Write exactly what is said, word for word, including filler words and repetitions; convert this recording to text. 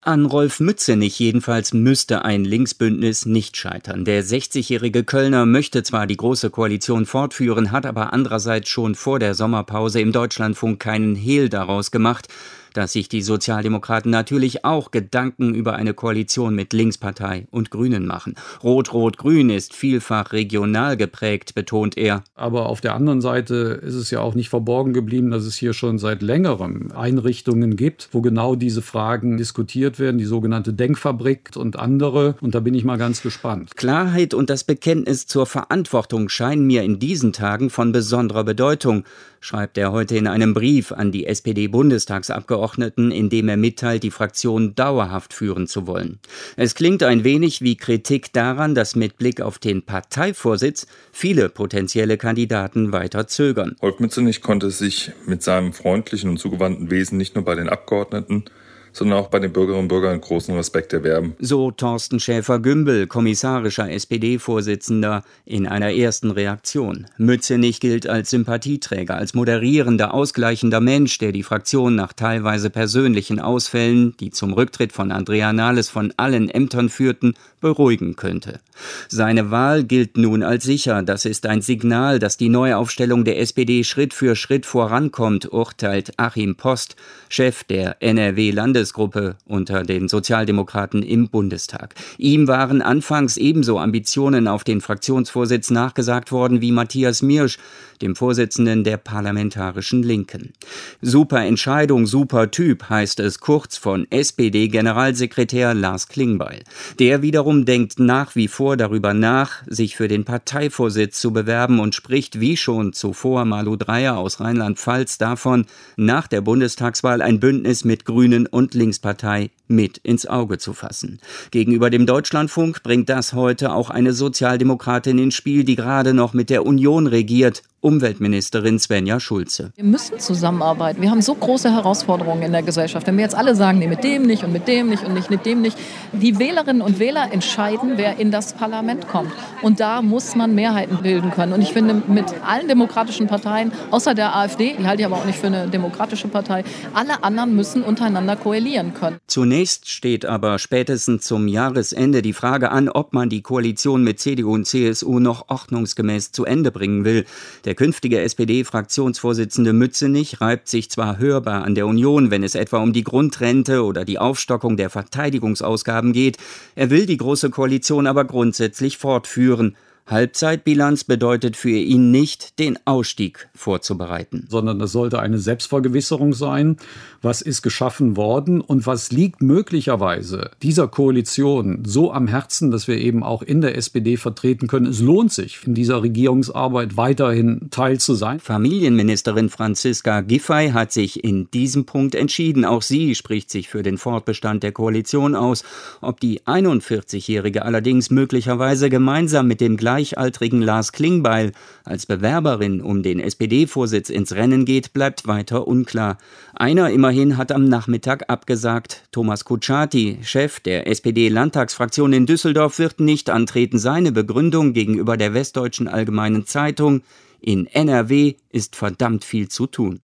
An Rolf Mützenich jedenfalls müsste ein Linksbündnis nicht scheitern. Der sechzigjährige Kölner möchte zwar die Große Koalition fortführen, hat aber andererseits schon vor der Sommerpause im Deutschlandfunk keinen Hehl daraus gemacht, dass sich die Sozialdemokraten natürlich auch Gedanken über eine Koalition mit Linkspartei und Grünen machen. Rot-Rot-Grün ist vielfach regional geprägt, betont er. Aber auf der anderen Seite ist es ja auch nicht verborgen geblieben, dass es hier schon seit längerem Einrichtungen gibt, wo genau diese Fragen diskutiert werden, die sogenannte Denkfabrik und andere. Und da bin ich mal ganz gespannt. Klarheit und das Bekenntnis zur Verantwortung scheinen mir in diesen Tagen von besonderer Bedeutung, schreibt er heute in einem Brief an die S P D-Bundestagsabgeordneten, in dem er mitteilt, die Fraktion dauerhaft führen zu wollen. Es klingt ein wenig wie Kritik daran, dass mit Blick auf den Parteivorsitz viele potenzielle Kandidaten weiter zögern. Rolf Mützenich konnte sich mit seinem freundlichen und zugewandten Wesen nicht nur bei den Abgeordneten, sondern auch bei den Bürgerinnen und Bürgern großen Respekt erwerben. So Thorsten Schäfer-Gümbel, kommissarischer S P D-Vorsitzender, in einer ersten Reaktion. Mützenich gilt als Sympathieträger, als moderierender, ausgleichender Mensch, der die Fraktion nach teilweise persönlichen Ausfällen, die zum Rücktritt von Andrea Nahles von allen Ämtern führten, beruhigen könnte. Seine Wahl gilt nun als sicher. Das ist ein Signal, dass die Neuaufstellung der S P D Schritt für Schritt vorankommt, urteilt Achim Post, Chef der N R W-Landesgruppe unter den Sozialdemokraten im Bundestag. Ihm waren anfangs ebenso Ambitionen auf den Fraktionsvorsitz nachgesagt worden wie Matthias Miersch, dem Vorsitzenden der Parlamentarischen Linken. Super Entscheidung, super Typ, heißt es kurz von S P D-Generalsekretär Lars Klingbeil. Der wiederum denkt nach wie vor darüber nach, sich für den Parteivorsitz zu bewerben und spricht wie schon zuvor Malu Dreyer aus Rheinland-Pfalz davon, nach der Bundestagswahl ein Bündnis mit Grünen und Linkspartei mit ins Auge zu fassen. Gegenüber dem Deutschlandfunk bringt das heute auch eine Sozialdemokratin ins Spiel, die gerade noch mit der Union regiert, Umweltministerin Svenja Schulze. Wir müssen zusammenarbeiten. Wir haben so große Herausforderungen in der Gesellschaft. Wenn wir jetzt alle sagen, nee, mit dem nicht und mit dem nicht und nicht mit dem nicht. Die Wählerinnen und Wähler entscheiden, wer in das Parlament kommt. Und da muss man Mehrheiten bilden können. Und ich finde, mit allen demokratischen Parteien, außer der AfD, die halte ich aber auch nicht für eine demokratische Partei, alle anderen müssen untereinander koalieren können. Zunächst steht aber spätestens zum Jahresende die Frage an, ob man die Koalition mit C D U und C S U noch ordnungsgemäß zu Ende bringen will. Der künftige S P D-Fraktionsvorsitzende Mützenich reibt sich zwar hörbar an der Union, wenn es etwa um die Grundrente oder die Aufstockung der Verteidigungsausgaben geht. Er will die Große Koalition aber grundsätzlich fortführen. Halbzeitbilanz bedeutet für ihn nicht, den Ausstieg vorzubereiten. Sondern das sollte eine Selbstvergewisserung sein. Was ist geschaffen worden und was liegt möglicherweise dieser Koalition so am Herzen, dass wir eben auch in der S P D vertreten können. Es lohnt sich, in dieser Regierungsarbeit weiterhin Teil zu sein. Familienministerin Franziska Giffey hat sich in diesem Punkt entschieden. Auch sie spricht sich für den Fortbestand der Koalition aus. Ob die einundvierzigjährige allerdings möglicherweise gemeinsam mit dem gleichaltrigen Lars Klingbeil als Bewerberin um den S P D-Vorsitz ins Rennen geht, bleibt weiter unklar. Einer immerhin hat am Nachmittag abgesagt. Thomas Kutschaty, Chef der S P D-Landtagsfraktion in Düsseldorf, wird nicht antreten. Seine Begründung gegenüber der Westdeutschen Allgemeinen Zeitung: In N R W ist verdammt viel zu tun.